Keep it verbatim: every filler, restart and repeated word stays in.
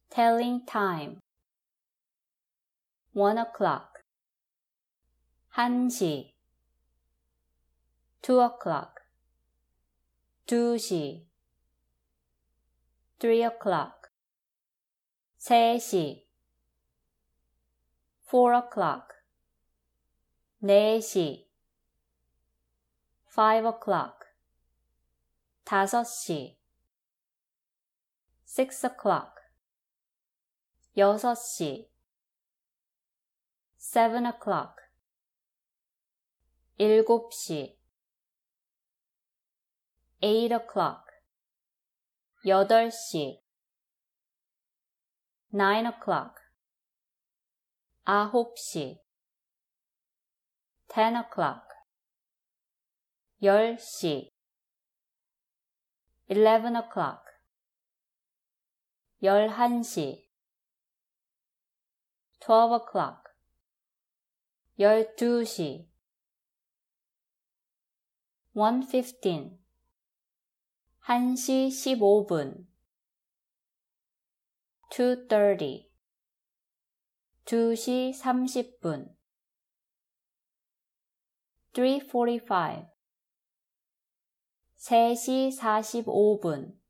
telling time. one o'clock, 한 시. two o'clock, 두 시. three o'clock, 세 시. four o'clock, 네 시. five o'clock, 다섯 시. six o'clock, 여섯 시. seven o'clock, 일곱 시. eight o'clock, 여덟 시. nine o'clock, 아홉 시. ten o'clock, 열 시. eleven o'clock, 열한 시. twelve o'clock, 열두 시. one fifteen, 한 시 십오 분. two thirty, 두 시 삼십 분. three forty-five, 세 시 사십오 분.